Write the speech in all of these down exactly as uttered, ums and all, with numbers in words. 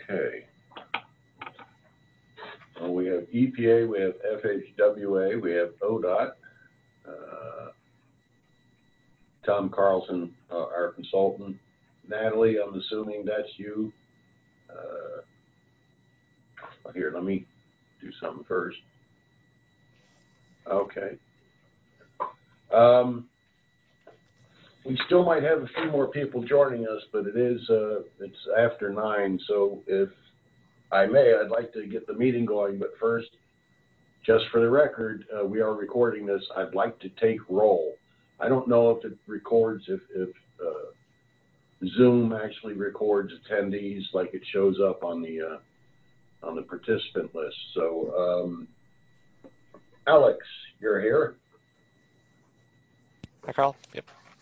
Okay. Well, we have E P A, we have F H W A, we have O D O T. Uh, Tom Carlson, uh, our consultant. Natalie, I'm assuming that's you. Uh, here, let me do something first. Okay. Um, we still might have a few more people joining us, but it is uh, it's after nine. So if I may, I'd like to get the meeting going. But first, just for the record, uh, we are recording this. I'd like to take roll. I don't know if it records if if uh, Zoom actually records attendees like it shows up on the uh, on the participant list. So, um, Alex, you're here. Hi, Carl. Yep.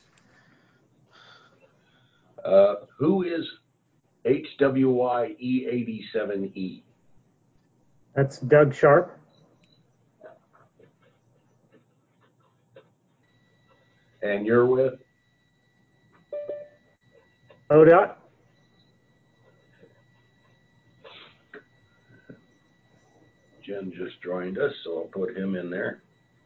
Uh, who is H W Y E eighty-seven E? That's Doug Sharp. And you're with? O D O T. Jen just joined us, so I'll put him in there.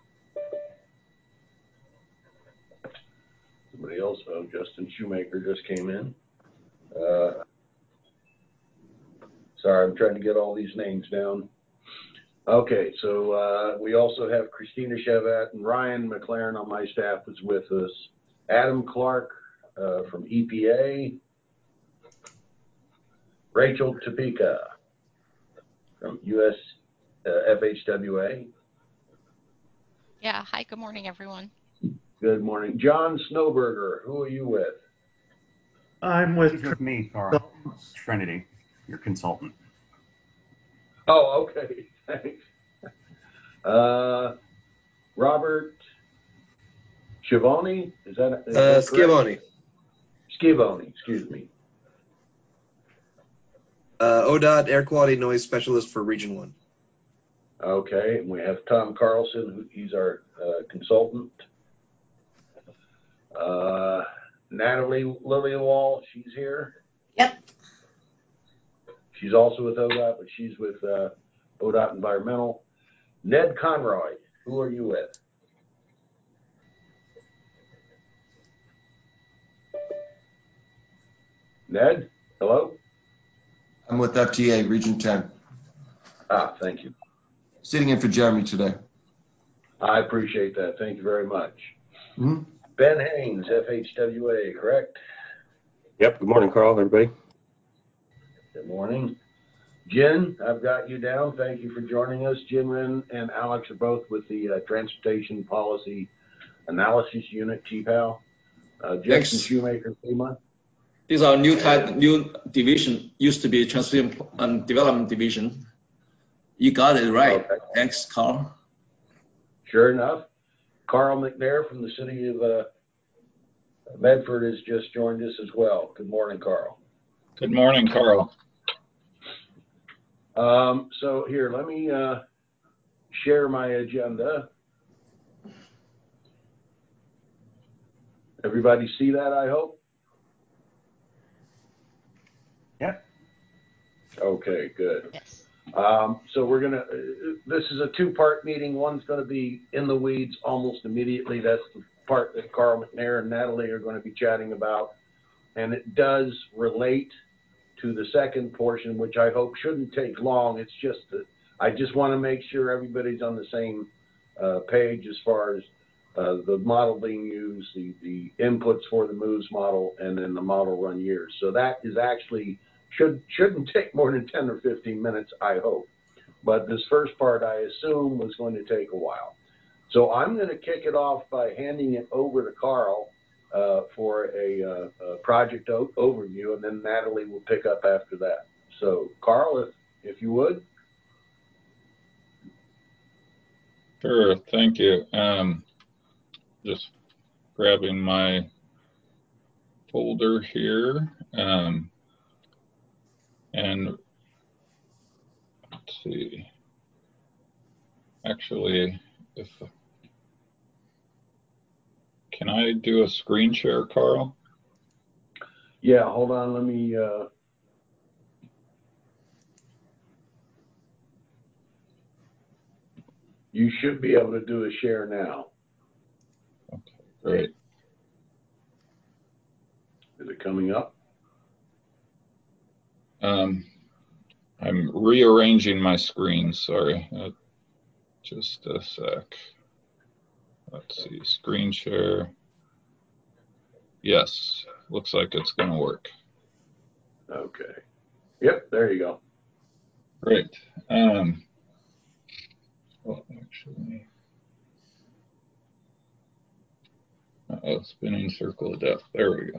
Somebody else, oh, Justin Shoemaker just came in. Uh, sorry, I'm trying to get all these names down. Okay, so uh, we also have Christina Chevat and Ryan McLaren on my staff is with us. Adam Clark uh, from E P A. Rachel Topeka from U S uh, F H W A. Yeah, hi, good morning, everyone. Good morning. John Snowberger, who are you with? I'm with, He's with me, Carl. Trinity, your consultant. Oh, okay, thanks. Uh, Robert Schivoni, is that, is uh, that Schivoni. Schivoni, excuse me. Uh, O D O T, Air Quality Noise Specialist for Region one. Okay, and we have Tom Carlson, who he's our uh, consultant. Uh, Natalie Lilienwall, she's here. Yep. She's also with O D O T, but she's with uh, O D O T Environmental. Ned Conroy, who are you with? Ned, hello? I'm with F T A, Region ten. Ah, thank you. Sitting in for Jeremy today. I appreciate that. Thank you very much. Mm-hmm. Ben Haynes, F H W A, correct? Yep. Good morning, Carl, everybody. Good morning. Jen, I've got you down. Thank you for joining us. Jen Wren and Alex are both with the uh, Transportation Policy Analysis Unit, T P A L. Uh, Justin Shoemaker, FEMA. This is our new type, new division. Used to be Transportation and Development Division. You got it right. Okay. Thanks, Carl. Sure enough. Carl McNair from the city of uh, Medford has just joined us as well. Good morning, Carl. Good morning, Carl. Um, so here, let me uh, share my agenda. Everybody see that, I hope? Yep. Okay, good. Yes. Um, so we're going to, uh, this is a two-part meeting. One's going to be in the weeds almost immediately. That's the part that Carl McNair and Natalie are going to be chatting about. And it does relate to the second portion, which I hope shouldn't take long. It's just that I just want to make sure everybody's on the same uh, page as far as uh, the model being used, the, the inputs for the moves model, and then the model run years. So that is actually should, shouldn't take more than ten or fifteen minutes, I hope. But this first part, I assume, was going to take a while. So I'm going to kick it off by handing it over to Carl uh, for a, uh, a project o- overview, and then Natalie will pick up after that. So, Carl, if, if you would. Sure, thank you. Um, just grabbing my folder here. Um, and let's see. Actually, if can I do a screen share, Carl? Yeah, hold on. Let me. Uh, You should be able to do a share now. Okay, great. Is it coming up? Um, I'm rearranging my screen, sorry. Uh, just a sec. Let's see, screen share. Yes, looks like it's going to work. Okay. Yep, there you go. Great. Um, well, actually, uh-oh, spinning circle of death. There we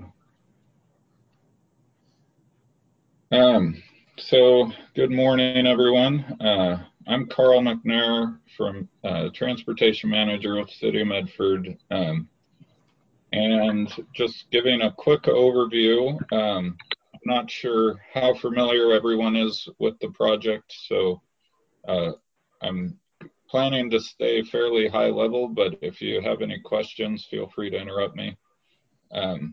go. Um, so, good morning, everyone. Uh, I'm Carl McNair from uh, Transportation Manager with City of Medford. Um, and just giving a quick overview. Um, I'm not sure how familiar everyone is with the project, so uh, I'm planning to stay fairly high level, but if you have any questions, feel free to interrupt me. Um,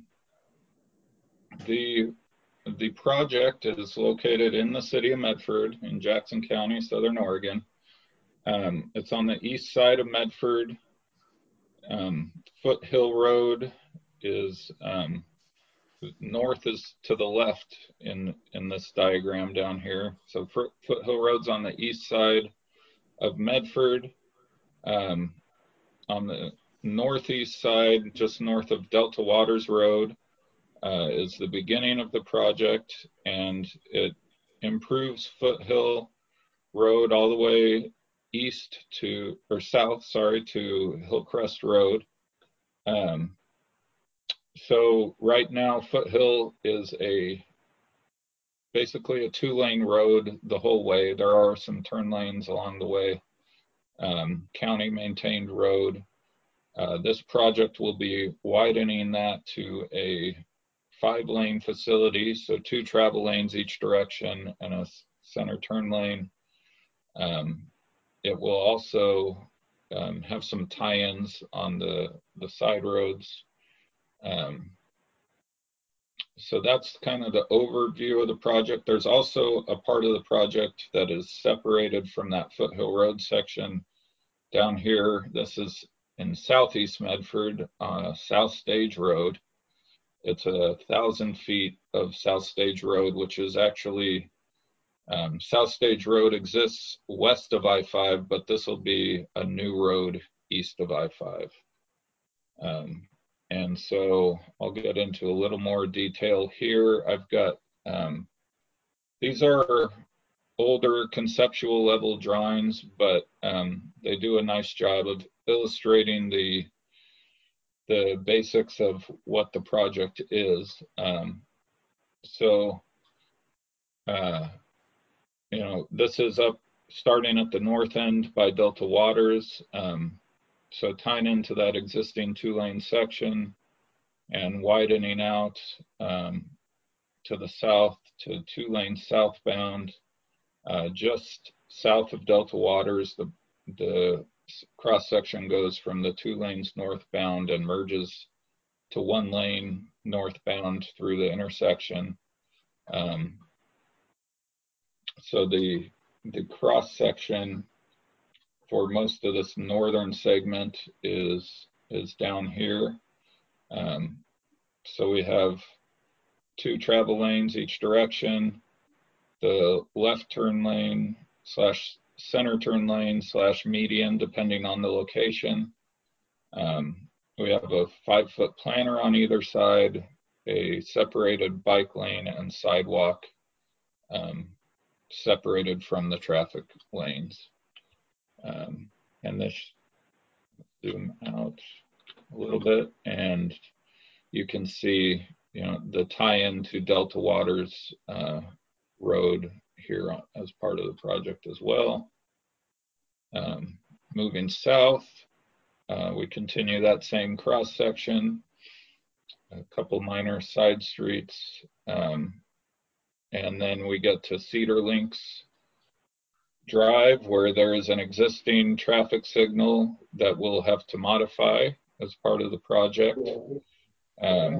the, the project is located in the city of Medford in Jackson County, Southern Oregon. Um, it's on the east side of Medford. Um, Foothill Road is, um, north is to the left in, in this diagram down here. So Foothill Road's on the east side of Medford. Um, on the northeast side, just north of Delta Waters Road, uh, is the beginning of the project, and it improves Foothill Road all the way east to, or south, sorry, to Hillcrest Road. Um, so right now, Foothill is a basically a two-lane road the whole way. There are some turn lanes along the way. Um, county maintained road. Uh, this project will be widening that to a five lane facility, so two travel lanes each direction and a center turn lane. Um, it will also um, have some tie-ins on the, the side roads. Um, so that's kind of the overview of the project. There's also a part of the project that is separated from that Foothill Road section down here. This is in Southeast Medford, uh, South Stage Road. It's a thousand feet of South Stage Road, which is actually, um, South Stage Road exists west of I five, but this will be a new road east of I five. Um, and so I'll get into a little more detail here. I've got, um, these are older conceptual level drawings, but um, they do a nice job of illustrating the the basics of what the project is. Um, so, uh, you know, this is up starting at the north end by Delta Waters. Um, so tying into that existing two lane section and widening out um, to the south to two lanes southbound, uh, just south of Delta Waters. The, the cross section goes from the two lanes northbound and merges to one lane northbound through the intersection. Um, so the, the cross section for most of this northern segment is, is down here. Um, so we have two travel lanes each direction, the left turn lane slash center turn lane slash median, depending on the location. Um, we have a five foot planter on either side, a separated bike lane and sidewalk, um, separated from the traffic lanes. Um, and this, zoom out a little bit, and you can see, you know, the tie-in to Delta Waters uh, Road here on, as part of the project as well. Um, moving south, uh, we continue that same cross section, a couple minor side streets, um, and then we get to Cedar Links Drive, where there is an existing traffic signal that we'll have to modify as part of the project. Um,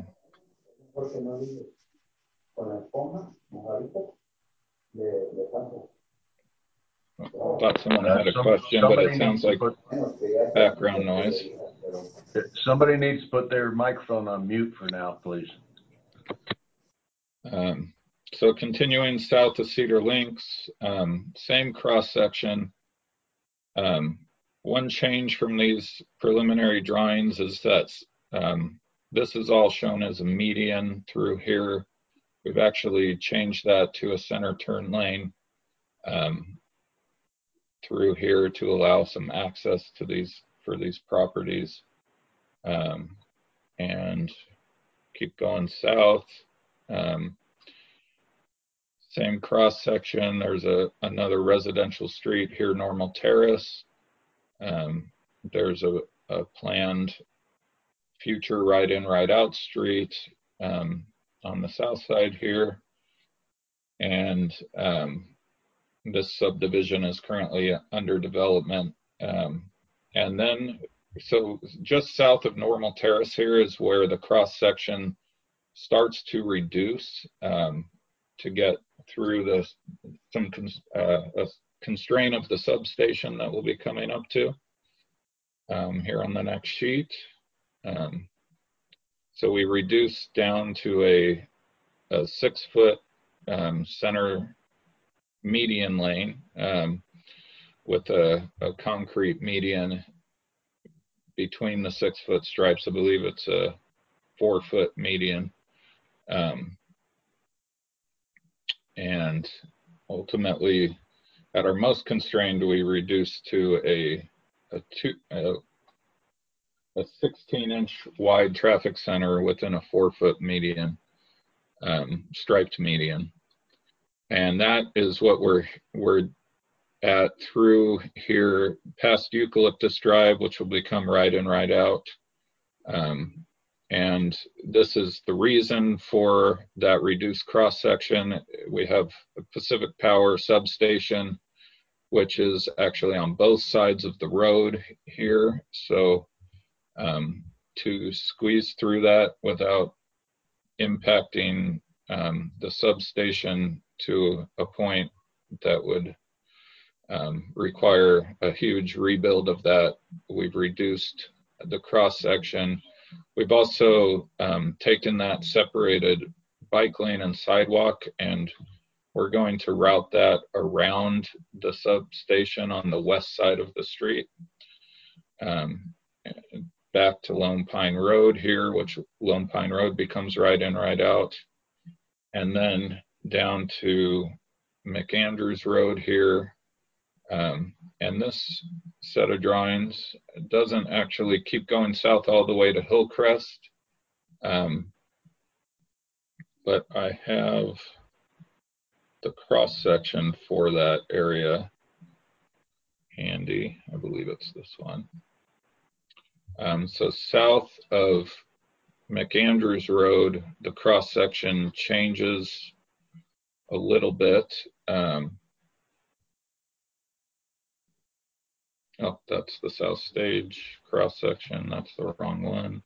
thought someone had a Some- question, but somebody it sounds needs to like put- background noise. Somebody needs to put their microphone on mute for now, please. Um, so continuing south of Cedar Links, um, same cross section. Um, one change from these preliminary drawings is that um, this is all shown as a median through here. We've actually changed that to a center turn lane um, through here to allow some access to these for these properties. Um, and keep going south. Um, same cross section. There's a another residential street here, Normal Terrace. Um, there's a, a planned future right in, right out street um, on the south side here. And um, this subdivision is currently under development. Um, and then, so just south of Normal Terrace here is where the cross section starts to reduce um, to get through the some uh, a constraint of the substation that we'll be coming up to um, here on the next sheet. Um, so we reduce down to a, a six foot um, center median lane um, with a, a concrete median between the six foot stripes. I believe it's a four foot median. Um, and ultimately, at our most constrained, we reduce to a a two a, a sixteen inch wide traffic center within a four foot median, um, striped median, and that is what we're we're at through here past Eucalyptus Drive, which will become right in, right out. Um, and this is the reason for that reduced cross section. We have a Pacific Power substation, which is actually on both sides of the road here. So um, to squeeze through that without impacting um, the substation to a point that would um, require a huge rebuild of that, we've reduced the cross section. We've also um, taken that separated bike lane and sidewalk, and we're going to route that around the substation on the west side of the street, um, back to Lone Pine Road here, which Lone Pine Road becomes right in, right out, and then down to McAndrews Road here. Um, and this set of drawings doesn't actually keep going south all the way to Hillcrest, um, but I have the cross section for that area handy. I believe it's this one. Um, so south of McAndrews Road, the cross section changes a little bit. Um, oh, that's the South Stage cross section. That's the wrong one.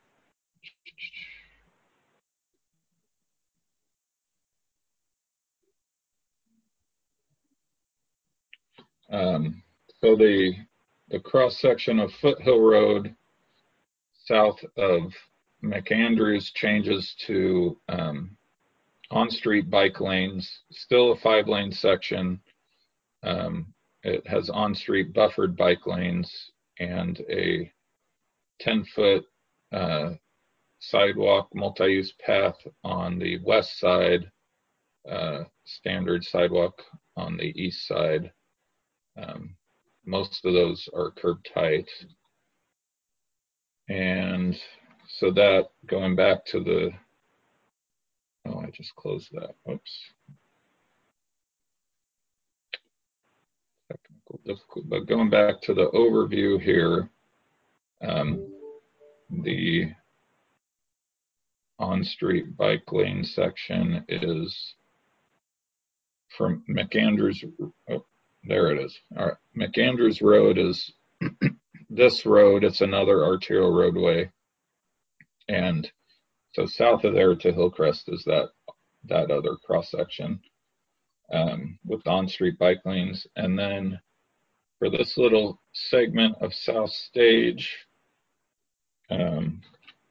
Um, so the the cross section of Foothill Road south of McAndrews changes to um, on-street bike lanes, still a five-lane section. Um, it has on-street buffered bike lanes and a ten-foot uh, sidewalk multi-use path on the west side, uh, standard sidewalk on the east side. Um, most of those are curb tight. And so that, going back to the, oh, I just closed that, whoops. Technical difficult, but going back to the overview here, um, the on-street bike lane section is from McAndrews, oh, there it is. All right, McAndrews Road is this road, it's another arterial roadway. And so south of there to Hillcrest is that, that other cross section. um, with on-street bike lanes. And then for this little segment of South Stage, um,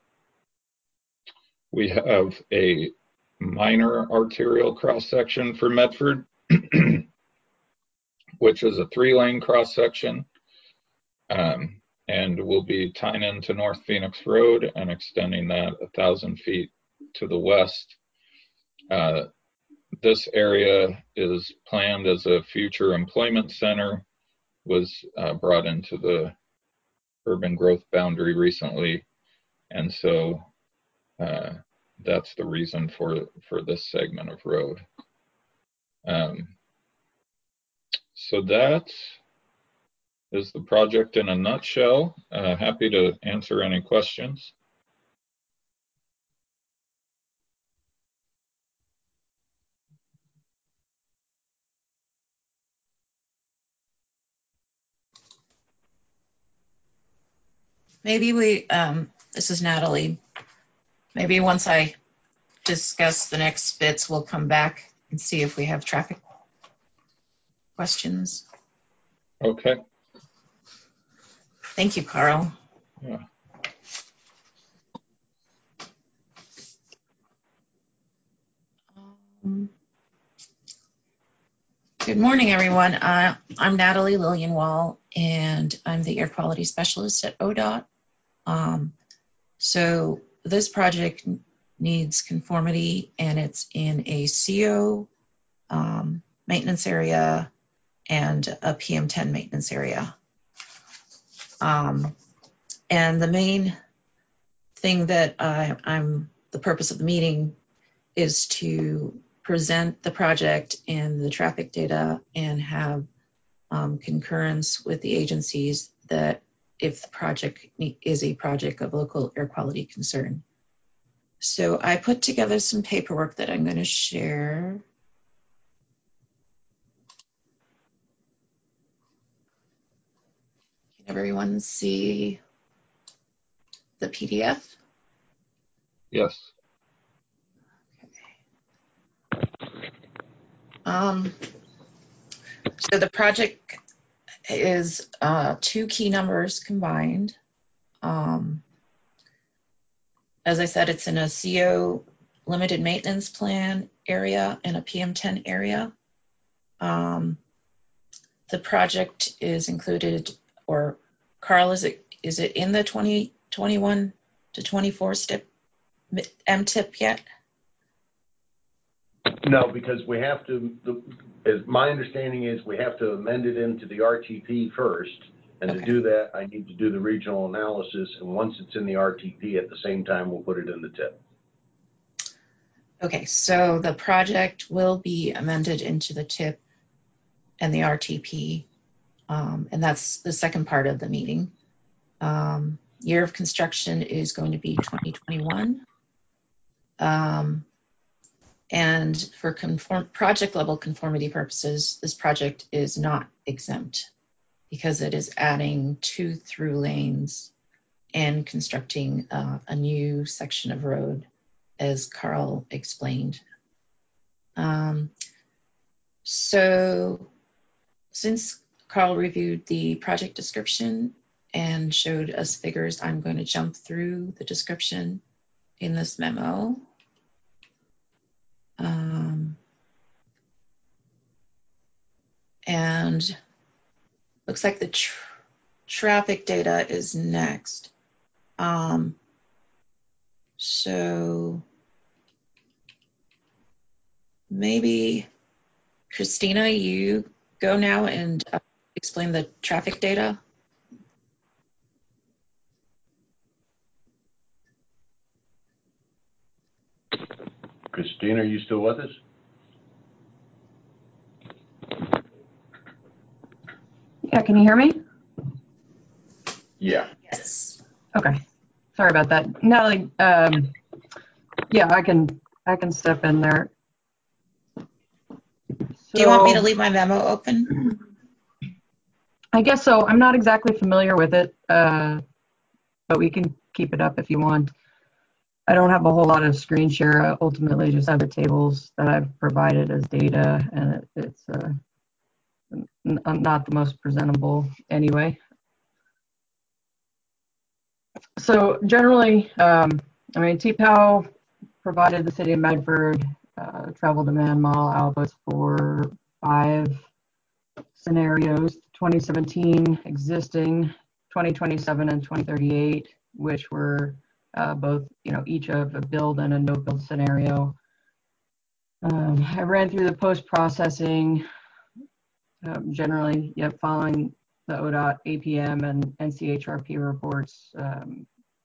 we have a minor arterial cross-section for Medford, which is a three-lane cross-section, um, and will be tying into North Phoenix Road and extending that a thousand feet to the west. Uh, this area is planned as a future employment center, was uh, brought into the urban growth boundary recently, and so uh, that's the reason for for this segment of road. Um, so that is the project in a nutshell. Uh, happy to answer any questions. Maybe we, um, this is Natalie. Maybe once I discuss the next bits, we'll come back and see if we have traffic questions. Okay. Thank you, Carl. Yeah. Um, good morning, everyone. Uh, I'm Natalie Lillianwall, and I'm the air quality specialist at O D O T. Um, so this project needs conformity, and it's in a C O um, maintenance area and a P M ten maintenance area. Um, and the main thing that I, I'm, the purpose of the meeting is to present the project and the traffic data and have um, concurrence with the agencies that if the project is a project of local air quality concern. So I put together some paperwork that I'm going to share. Can everyone see the P D F? Yes. Okay. Um, so the project is uh, two key numbers combined. Um, as I said, it's in a C O limited maintenance plan area and a P M ten area. Um, the project is included, or Carl, is it is it in the twenty twenty-one to twenty-four step M T I P yet? No, because we have to, the, as my understanding is we have to amend it into the R T P first. And Okay. to do that, I need to do the regional analysis. And once it's in the R T P, at the same time, we'll put it in the T I P. Okay, so the project will be amended into the T I P and the R T P. Um, and that's the second part of the meeting. Um, year of construction is going to be twenty twenty-one. Um, and for conform project level conformity purposes, this project is not exempt because it is adding two through lanes and constructing uh, a new section of road, as Carl explained. Um, so since Carl reviewed the project description and showed us figures, I'm going to jump through the description in this memo. Um, and looks like the tr traffic data is next. Um, so maybe Christina, you go now and uh, explain the traffic data. Christina, are you still with us? Yeah, can you hear me? Yeah. Yes. Okay, sorry about that. Natalie, um, yeah, I can, I can step in there. So, do you want me to leave my memo open? I guess so. I'm not exactly familiar with it, uh, but we can keep it up if you want. I don't have a whole lot of screen share. I ultimately just have the tables that I've provided as data, and it, it's uh, n not the most presentable anyway. So generally, um, I mean, T POW provided the city of Medford uh, travel demand model outputs for five scenarios: twenty seventeen, existing, twenty twenty-seven, and twenty thirty-eight, which were uh, both, you know, each of a build and a no build scenario. Um, I ran through the post-processing, um, generally, yep, following the O D O T, A P M, and N C H R P reports, um,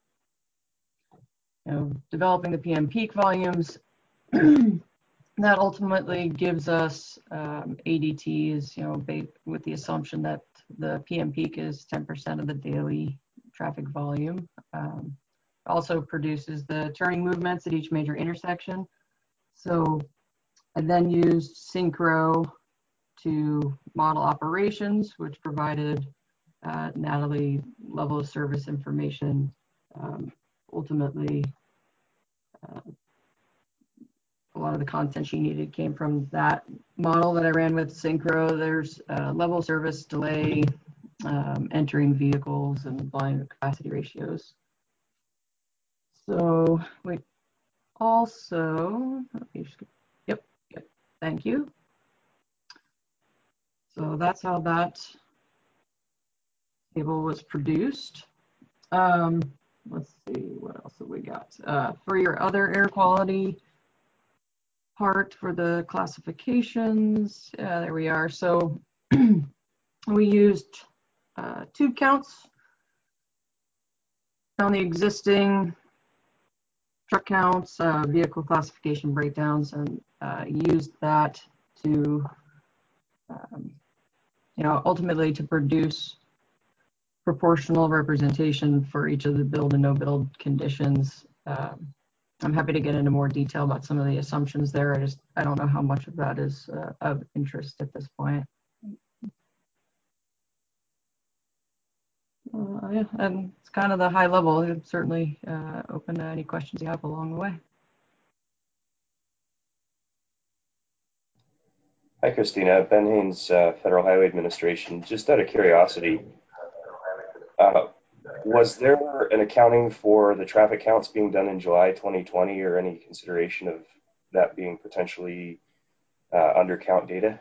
you know, developing the P M peak volumes. That ultimately gives us um, A D Ts, you know, with the assumption that the P M peak is ten percent of the daily traffic volume. Um, also produces the turning movements at each major intersection. So I then used Synchro to model operations, which provided uh, Natalie level of service information. Um, ultimately, uh, a lot of the content she needed came from that model that I ran with Synchro. There's uh, level of service, delay, um, entering vehicles, and volume capacity ratios. So we also, yep, yep, thank you. So that's how that table was produced. Um, let's see, what else have we got? Uh, for your other air quality part for the classifications, uh, there we are. So we used uh, tube counts on the existing truck counts, uh, vehicle classification breakdowns, and uh, used that to, um, you know, ultimately to produce proportional representation for each of the build and no build conditions. Um, I'm happy to get into more detail about some of the assumptions there. I just, I don't know how much of that is uh, of interest at this point. Uh, yeah, and it's kind of the high level. I'm certainly uh, open to any questions you have along the way. Hi, Christina. Ben Haynes, uh, Federal Highway Administration. Just out of curiosity, uh, was there an accounting for the traffic counts being done in July twenty twenty, or any consideration of that being potentially uh, undercount data?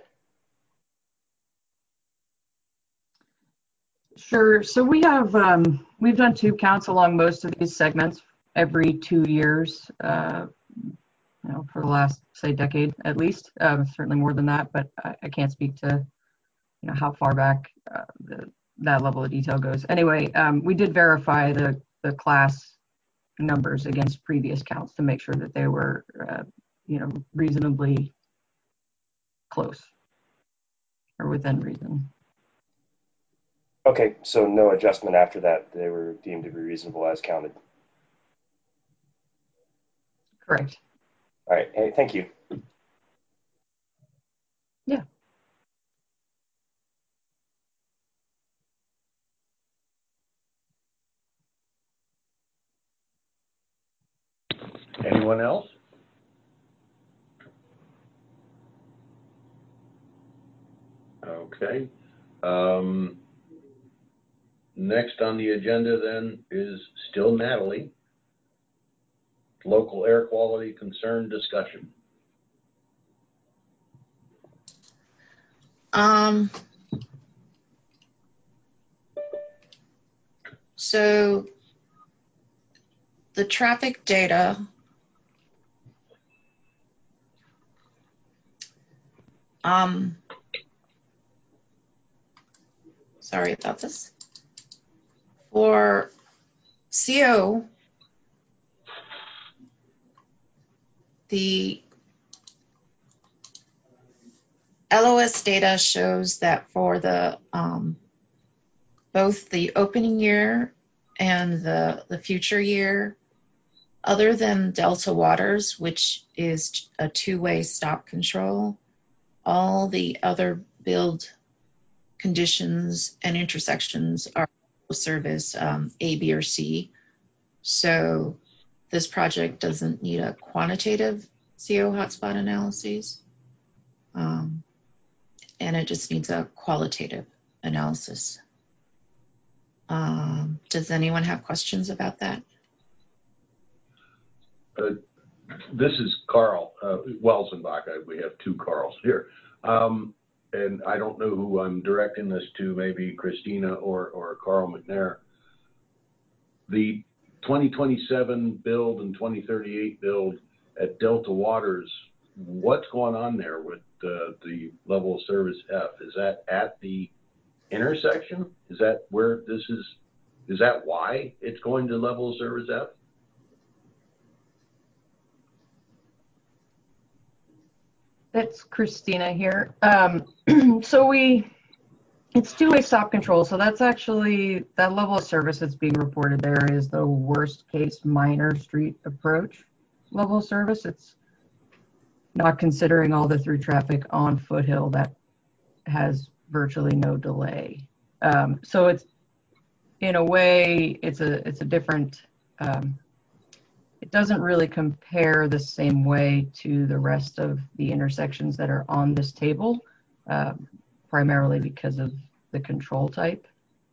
Sure. So we have um, we've done tube counts along most of these segments every two years, uh, you know, for the last, say, decade at least. Um, certainly more than that, but I, I can't speak to, you know, how far back uh, the, that level of detail goes. Anyway, um, we did verify the the class numbers against previous counts to make sure that they were, uh, you know, reasonably close or within reason. Okay, so no adjustment after that. They were deemed to be reasonable as counted. Correct. All right. Hey, thank you. Yeah. Anyone else? Okay. Um, next on the agenda then is still Natalie. Local air quality concern discussion. Um, so the traffic data um, sorry about this. For C O, the L O S data shows that for the um, both the opening year and the, the future year, other than Delta Waters, which is a two-way stop control, all the other build conditions and intersections are service um, A, B, or C. So this project doesn't need a quantitative C O hotspot analysis, um, and it just needs a qualitative analysis. Um, does anyone have questions about that? Uh, this is Carl uh, Welsenbach. I, we have two Carls here. Um, and I don't know who I'm directing this to, maybe Christina or, or Carl McNair. The twenty twenty-seven build and twenty thirty-eight build at Delta Waters, what's going on there with uh, the level of service F? Is that at the intersection? Is that where this is? Is that why it's going to level of service F? It's Christina here. Um, so we, it's two-way stop control. So that's actually, that level of service that's being reported there is the worst case minor street approach level of service. It's not considering all the through traffic on Foothill that has virtually no delay. Um, so it's, in a way, it's a, it's a different, um, it doesn't really compare the same way to the rest of the intersections that are on this table, uh, primarily because of the control type.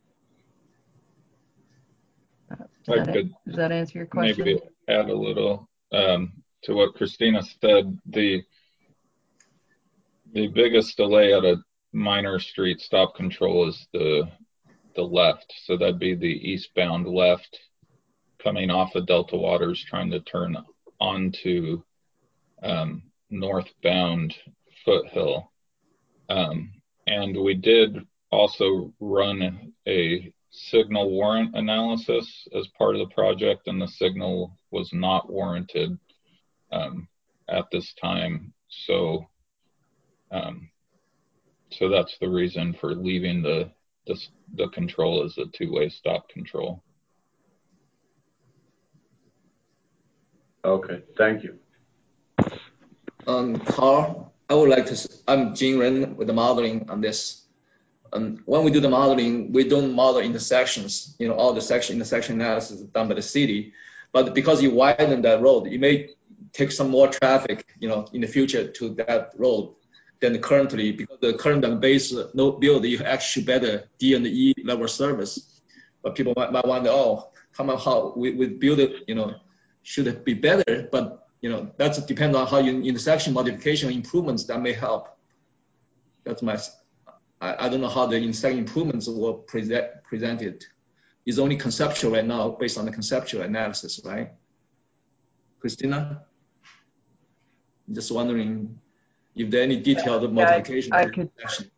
Uh, does, I that, could does that answer your question? maybe add a little um, to what Christina said. The the biggest delay at a minor street stop control is the the left. So that'd be the eastbound left coming off of Delta Waters, trying to turn onto um, northbound Foothill. Um, and we did also run a signal warrant analysis as part of the project, and the signal was not warranted um, at this time. So, um, so that's the reason for leaving the the, the control as a two-way stop control. Okay, thank you. Um, Carl, I would like to, I'm Jing Ren with the modeling on this. Um, when we do the modeling, we don't model intersections, you know, all the section intersection analysis is done by the city. But because you widen that road, you may take some more traffic, you know, in the future to that road than currently, because the current base no build, you actually better D and E level service. But people might, might wonder, oh, how, how we, we build it, you know, should it be better? But you know, that's depend on how you intersection modification improvements that may help. That's my, I, I don't know how the intersection improvements were present, presented. It's only conceptual right now based on the conceptual analysis, right? Christina? I'm just wondering if there are any detailed modification. I, I could,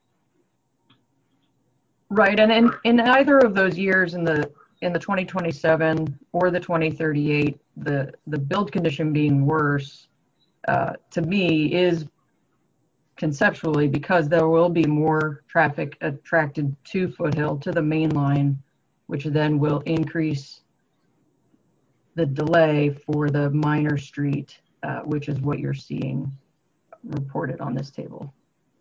right, and in, in either of those years in the in the twenty twenty-seven or the twenty thirty-eight, the, the build condition being worse, uh, to me, is conceptually because there will be more traffic attracted to Foothill, to the main line, which then will increase the delay for the minor street, uh, which is what you're seeing reported on this table.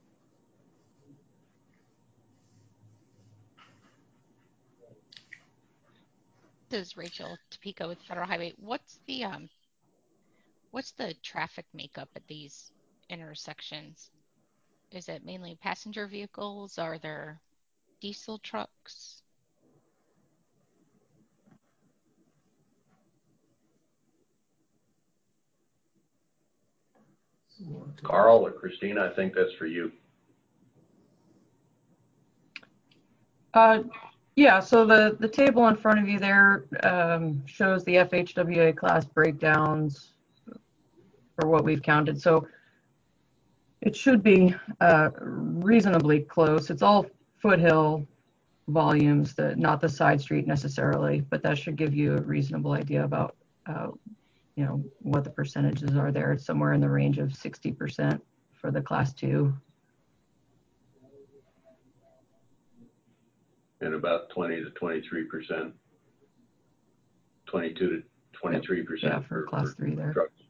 This is Rachel Topeka with Federal Highway. What's the um, what's the traffic makeup at these intersections? Is it mainly passenger vehicles? Are there diesel trucks? Carl or Christina, I think that's for you. Uh, yeah, so the, the table in front of you there um, shows the F H W A class breakdowns for what we've counted. So it should be uh, reasonably close. It's all Foothill volumes, the, not the side street necessarily, but that should give you a reasonable idea about uh, you know, what the percentages are there. It's somewhere in the range of sixty percent for the class two. And about twenty to twenty-three percent, twenty-two to twenty-three percent. Yeah, for, for class for three there. Trucks.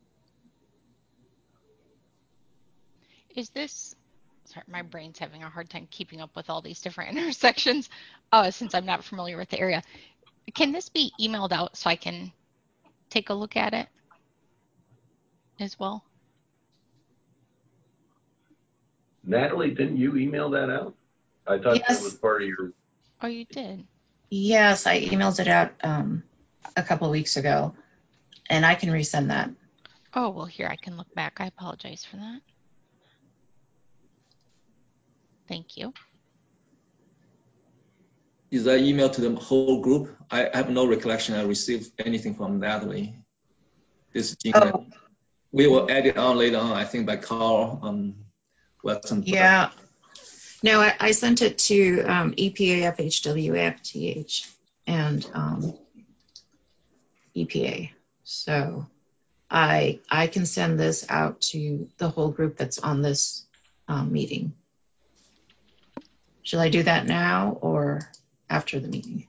Is this, sorry, my brain's having a hard time keeping up with all these different intersections uh, since I'm not familiar with the area. Can this be emailed out so I can take a look at it as well? Natalie, didn't you email that out? I thought that Yes. was part of your. Oh, you did? Yes, I emailed it out um, a couple of weeks ago, and I can resend that. Oh, well, here, I can look back. I apologize for that. Thank you. Is that email to the whole group? I have no recollection I received anything from Natalie. This Jean Oh. Ren. We will add it on later on, I think, by Carl on Western. Yeah. No, I, I sent it to um, E P A, F H W, A F T H, and um, E P A. So I I can send this out to the whole group that's on this um, meeting. Should I do that now or after the meeting?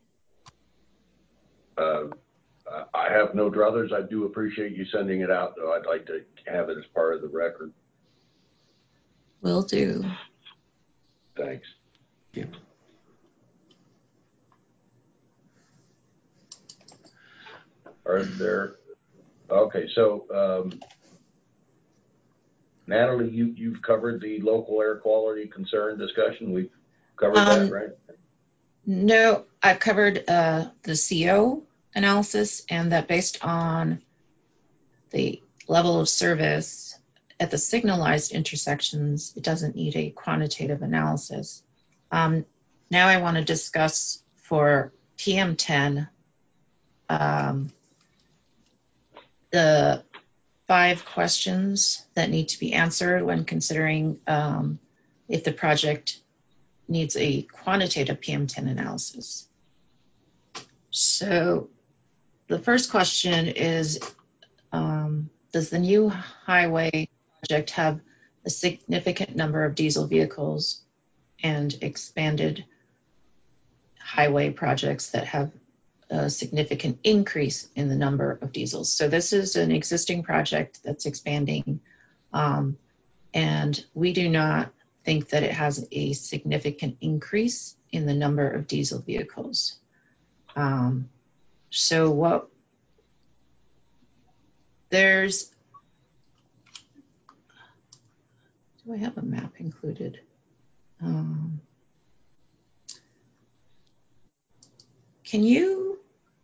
Uh, I have no druthers. I do appreciate you sending it out, though. I'd like to have it as part of the record. Will do. Thanks. Yeah. Are there? Okay, so um, Natalie, you you've covered the local air quality concern discussion. We've covered Um, that, right? No, I've covered uh, the C O analysis, and that based on the level of service at the signalized intersections, it doesn't need a quantitative analysis. Um, now I want to discuss for P M ten um, the five questions that need to be answered when considering um, if the project needs a quantitative P M ten analysis. So the first question is, um, does the new highway project have a significant number of diesel vehicles and expanded highway projects that have a significant increase in the number of diesels? So this is an existing project that's expanding, um, and we do not think that it has a significant increase in the number of diesel vehicles. Um, so what there's, do I have a map included? Um, can you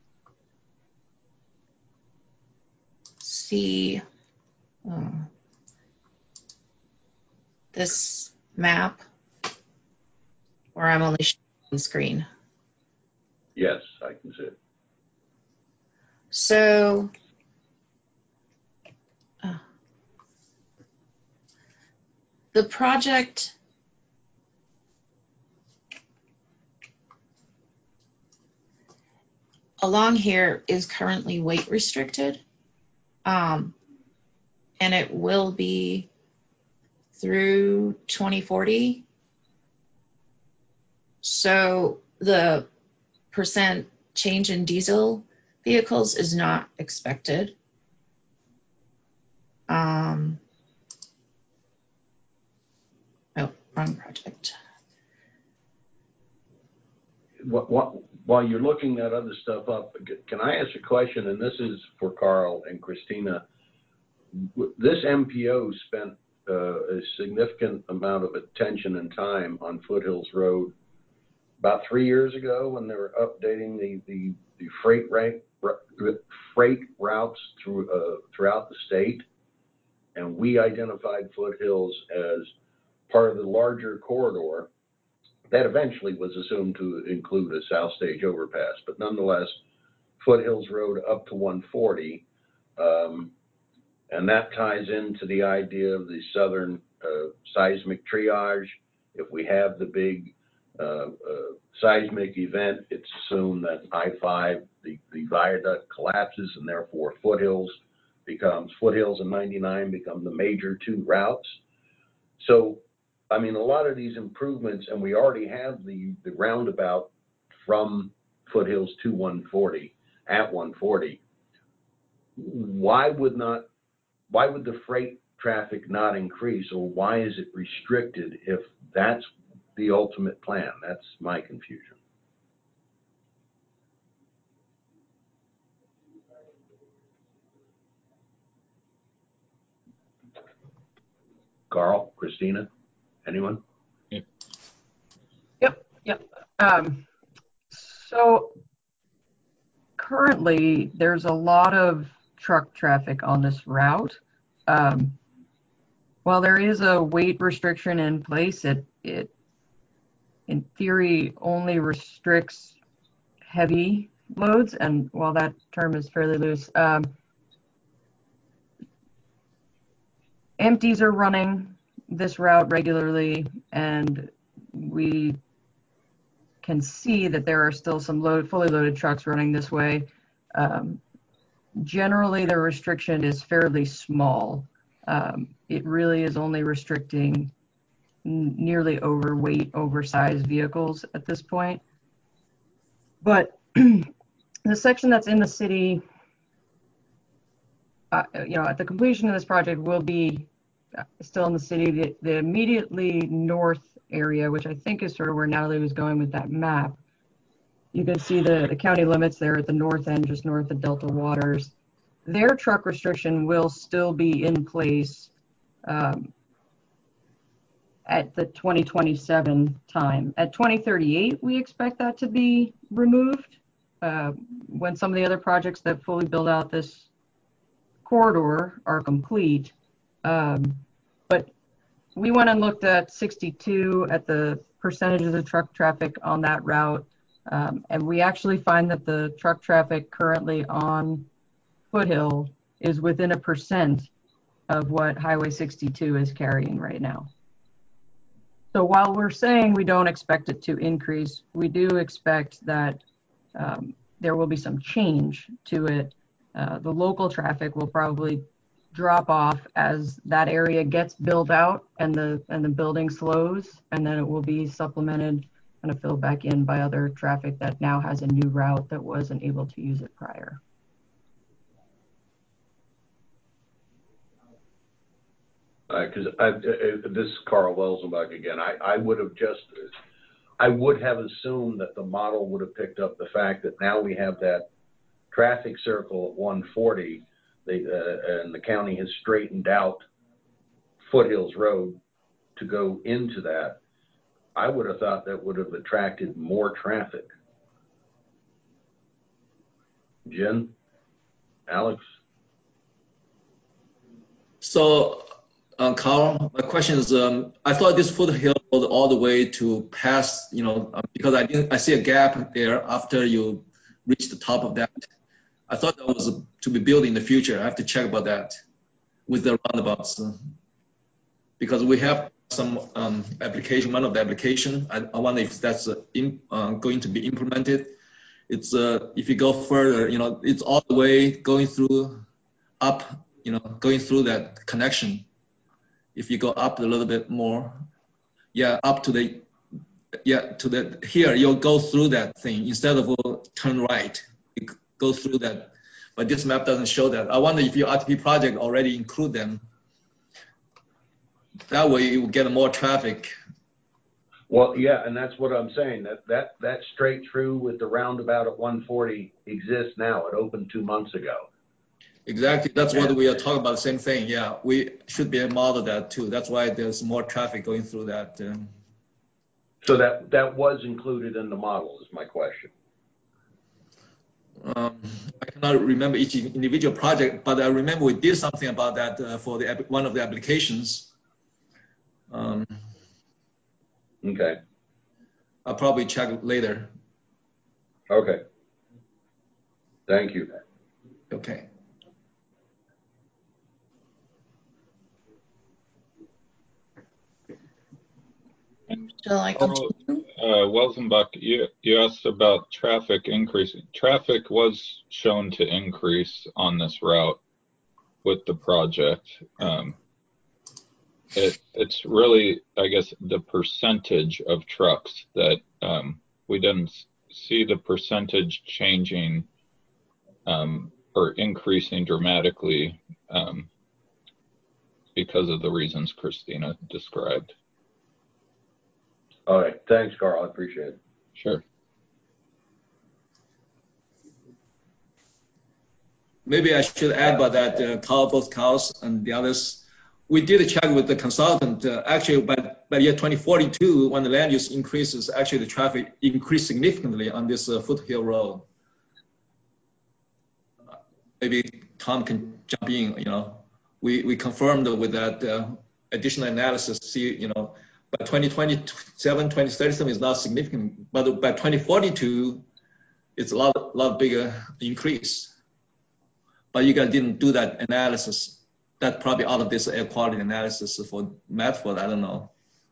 see uh, this map, or I'm only showing the screen? Yes, I can see it. So uh, the project along here is currently weight restricted, um, and it will be through twenty forty. So the percent change in diesel vehicles is not expected. Um, oh, wrong project. What, what, while you're looking that other stuff up, can I ask a question? And this is for Carl and Christina. This M P O spent uh, a significant amount of attention and time on Foothills Road about three years ago when they were updating the the, the freight rank freight routes through uh, throughout the state, and we identified Foothills as part of the larger corridor that eventually was assumed to include a South Stage overpass, but nonetheless, Foothills Road up to one forty. Um, And that ties into the idea of the southern uh, seismic triage. If we have the big uh, uh, seismic event, it's assumed that I five, the, the viaduct collapses, and therefore Foothills becomes, Foothills and ninety-nine become the major two routes. So, I mean, a lot of these improvements, and we already have the, the roundabout from Foothills to one forty, at one forty. Why would not Why would the freight traffic not increase, or why is it restricted if that's the ultimate plan? That's my confusion. Carl, Christina, anyone? Yep, yep. Um, so currently, there's a lot of truck traffic on this route. Um, while there is a weight restriction in place, it, it in theory only restricts heavy loads, and while that term is fairly loose, um, empties are running this route regularly, and we can see that there are still some load, fully loaded trucks running this way. Um, generally, the restriction is fairly small. Um, it really is only restricting n- nearly overweight, oversized vehicles at this point. But the section that's in the city, uh, you know, at the completion of this project will be still in the city. The, the immediately north area, which I think is sort of where Natalie was going with that map, you can see the, the county limits there at the north end, just north of Delta Waters. Their truck restriction will still be in place um, at the twenty twenty-seven time. At twenty thirty-eight, we expect that to be removed uh, when some of the other projects that fully build out this corridor are complete. Um, but we went and looked at sixty-two at the percentages of truck traffic on that route. Um, and we actually find that the truck traffic currently on Foothill is within a percent of what Highway sixty-two is carrying right now. So while we're saying we don't expect it to increase, we do expect that um, there will be some change to it. Uh, the local traffic will probably drop off as that area gets built out and the and the building slows, and then it will be supplemented and filled back in by other traffic that now has a new route that wasn't able to use it prior. Because uh, uh, this is Carl Welsenbach again. I, I would have just, I would have assumed that the model would have picked up the fact that now we have that traffic circle at one forty, they, uh, and the county has straightened out Foothills Road to go into that. I would have thought that would have attracted more traffic. Jen? Alex? So, uh, Carl, my question is, um, I thought this foothill goes all the way to past, you know, um, because I didn't, I see a gap there after you reach the top of that. I thought that was a, to be built in the future. I have to check about that with the roundabouts, uh, because we have some um, application. One of the application, I, I wonder if that's uh, in, uh, going to be implemented. It's uh, if you go further, you know, it's all the way going through up, you know, going through that connection. If you go up a little bit more, yeah, up to the, yeah, to the, here, you'll go through that thing instead of uh, turn right, you go through that. But this map doesn't show that. I wonder if your R T P project already include them. That way you will get more traffic. Well, yeah, and that's what I'm saying. That that that straight through with the roundabout at one forty exists now. It opened two months ago. Exactly. That's what we are talking about. The same thing. Yeah, we should be able to model that too. That's why there's more traffic going through that. Um, so that that was included in the model. Is my question. Um, I cannot remember each individual project, but I remember we did something about that uh, for the one of the applications. Um, okay. I'll probably check later. Okay. Thank you. Okay. Shall I continue? Uh, Welsenbach, you, you asked about traffic increasing. Traffic was shown to increase on this route with the project. Um, it, it's really, I guess, the percentage of trucks that um, we didn't see the percentage changing um, or increasing dramatically um, because of the reasons Christina described. All right. Thanks, Carl. I appreciate it. Sure. Maybe I should add about that, uh, Carl, both Carls and the others. we did check with the consultant. Uh, actually, by by year twenty forty-two, when the land use increases, actually the traffic increased significantly on this uh, Foothill Road. Uh, maybe Tom can jump in. You know, we we confirmed with that uh, additional analysis. See, you know, by twenty twenty-seven, twenty thirty-seven is not significant, but by twenty forty-two, it's a lot lot bigger increase. But you guys didn't do that analysis. That probably out of this air quality analysis for Medford, I don't know.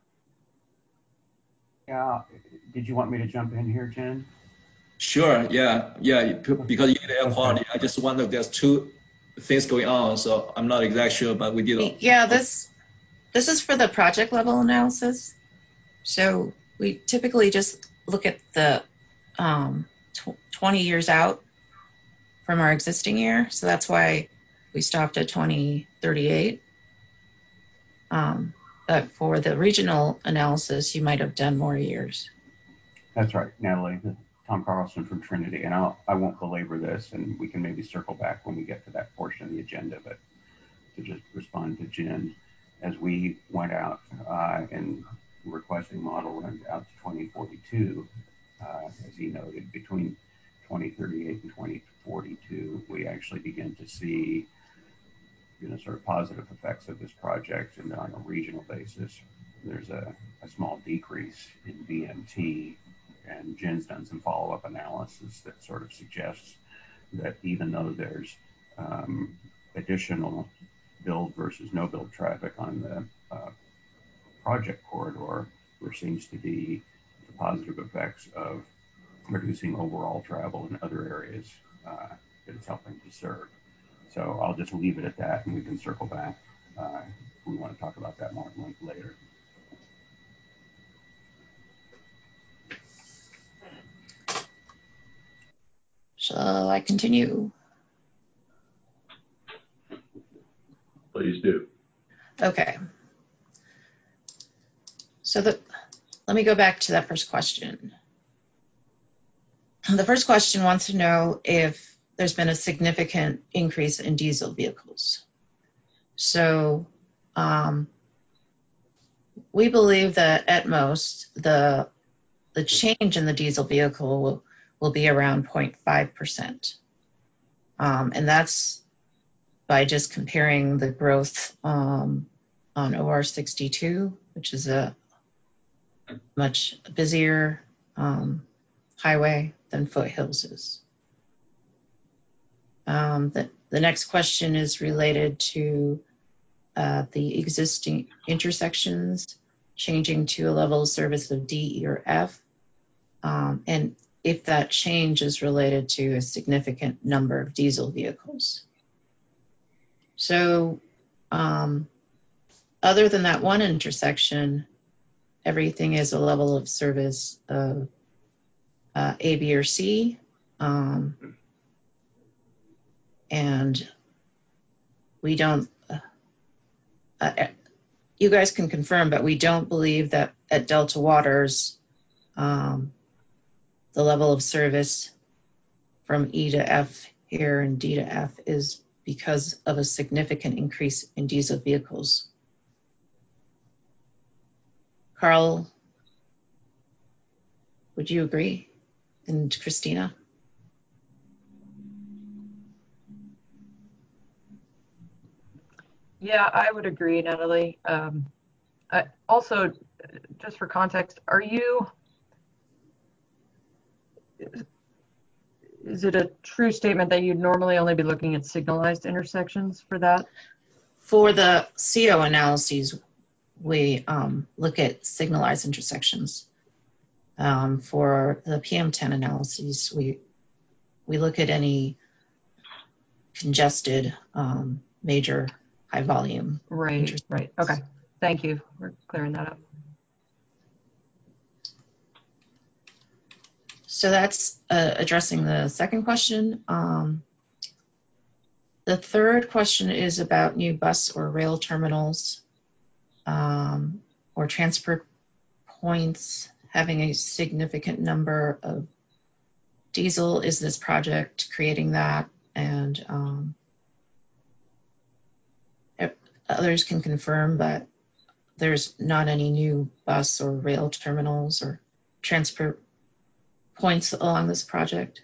Yeah, did you want me to jump in here, Jen? Sure, yeah, yeah, because you did air quality. I just wonder if there's two things going on, so I'm not exactly sure, but we did. Yeah, this, this is for the project level analysis. So we typically just look at the um, tw twenty years out from our existing year. So that's why we stopped at twenty thirty-eight. Um, but for the regional analysis, you might have done more years. That's right, Natalie. Tom Carlson from Trinity, and I'll, I won't belabor this, and we can maybe circle back when we get to that portion of the agenda, but to just respond to Jen, as we went out uh, and requesting model went out to twenty forty-two, uh, as he noted, between twenty thirty-eight and twenty forty-two, we actually begin to see you know, sort of positive effects of this project, and on a regional basis, there's a, a small decrease in B M T, and Jen's done some follow-up analysis that sort of suggests that even though there's um, additional build versus no build traffic on the uh, project corridor, there seems to be the positive effects of reducing overall travel in other areas uh, that it's helping to serve. So I'll just leave it at that, and we can circle back uh, if we want to talk about that more later. Shall I continue? Please do. Okay. So the, let me go back to that first question. The first question wants to know if there's been a significant increase in diesel vehicles. So um, we believe that at most the, the change in the diesel vehicle will, will be around zero point five percent. Um, and that's by just comparing the growth um, on O R sixty-two, which is a much busier um, highway than Foothills is. Um, the, the next question is related to uh, the existing intersections changing to a level of service of D, E, or F, um, and if that change is related to a significant number of diesel vehicles. So um, other than that one intersection, everything is a level of service of uh, A, B, or C. Um, and we don't, uh, uh, you guys can confirm, but we don't believe that at Delta Waters, um, the level of service from E to F here and D to F is because of a significant increase in diesel vehicles. Carl, would you agree? And Christina? Yeah, I would agree, Natalie. Um, I, also, just for context, are you, is it a true statement that you'd normally only be looking at signalized intersections for that? For the C O analyses, we um, look at signalized intersections. Um, for the P M ten analyses, we we look at any congested um, major high volume. Right, right. Okay, thank you for clearing that up. So that's uh, addressing the second question. Um, the third question is about new bus or rail terminals um, or transfer points having a significant number of diesel. Is this project creating that? And um, others can confirm, but there's not any new bus or rail terminals or transfer points along this project.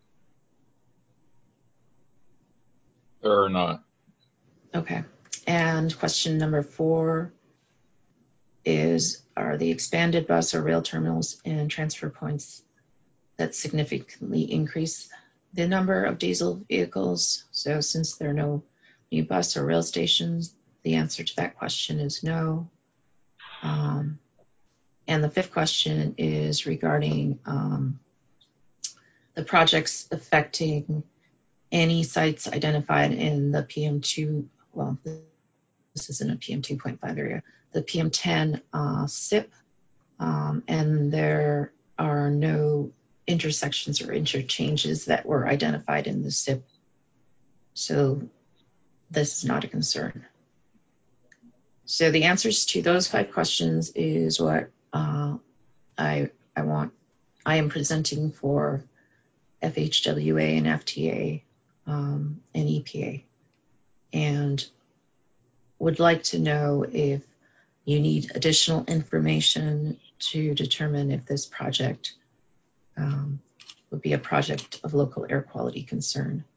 There are not. Okay. And question number four is, are the expanded bus or rail terminals and transfer points that significantly increase the number of diesel vehicles? So since there are no new bus or rail stations, the answer to that question is no. Um, and the fifth question is regarding um, the projects affecting any sites identified in the P M two, well, this isn't a P M two point five area, the P M ten uh, S I P, um, and there are no intersections or interchanges that were identified in the S I P. So this is not a concern. So the answers to those five questions is what uh, I, I want, I am presenting for F H W A and F T A um, and E P A. And would like to know if you need additional information to determine if this project um, would be a project of local air quality concern.